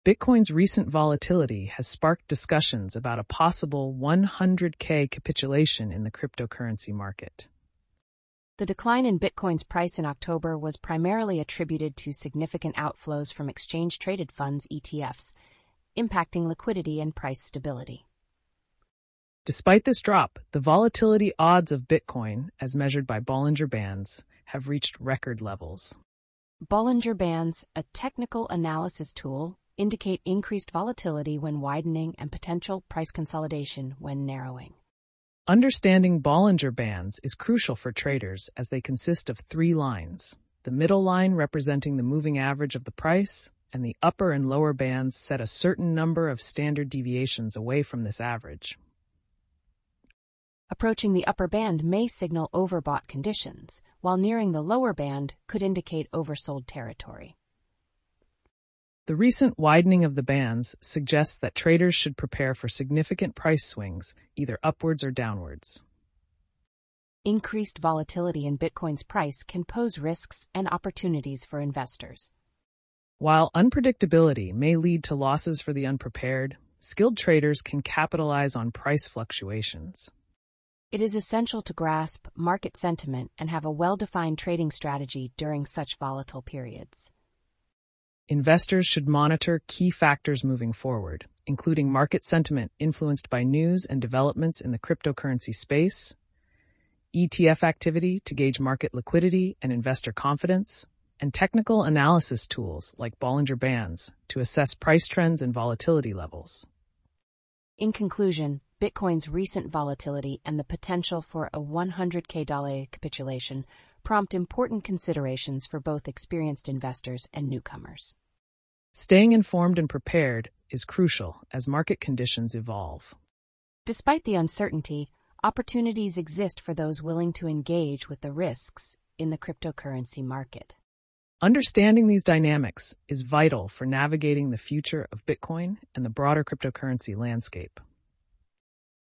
Bitcoin's recent volatility has sparked discussions about a possible 100K capitulation in the cryptocurrency market. The decline in Bitcoin's price in October was primarily attributed to significant outflows from exchange-traded funds (ETFs), impacting liquidity and price stability. Despite this drop, the volatility odds of Bitcoin, as measured by Bollinger Bands, have reached record levels. Bollinger Bands, a technical analysis tool, indicate increased volatility when widening and potential price consolidation when narrowing. Understanding Bollinger Bands is crucial for traders as they consist of 3 lines, the middle line representing the moving average of the price, and the upper and lower bands set a certain number of standard deviations away from this average. Approaching the upper band may signal overbought conditions, while nearing the lower band could indicate oversold territory. The recent widening of the bands suggests that traders should prepare for significant price swings, either upwards or downwards. Increased volatility in Bitcoin's price can pose risks and opportunities for investors. While unpredictability may lead to losses for the unprepared, skilled traders can capitalize on price fluctuations. It is essential to grasp market sentiment and have a well-defined trading strategy during such volatile periods. Investors should monitor key factors moving forward, including market sentiment influenced by news and developments in the cryptocurrency space, ETF activity to gauge market liquidity and investor confidence, and technical analysis tools like Bollinger Bands to assess price trends and volatility levels. In conclusion, Bitcoin's recent volatility and the potential for a 100K capitulation prompt important considerations for both experienced investors and newcomers. Staying informed and prepared is crucial as market conditions evolve. Despite the uncertainty, opportunities exist for those willing to engage with the risks in the cryptocurrency market. Understanding these dynamics is vital for navigating the future of Bitcoin and the broader cryptocurrency landscape.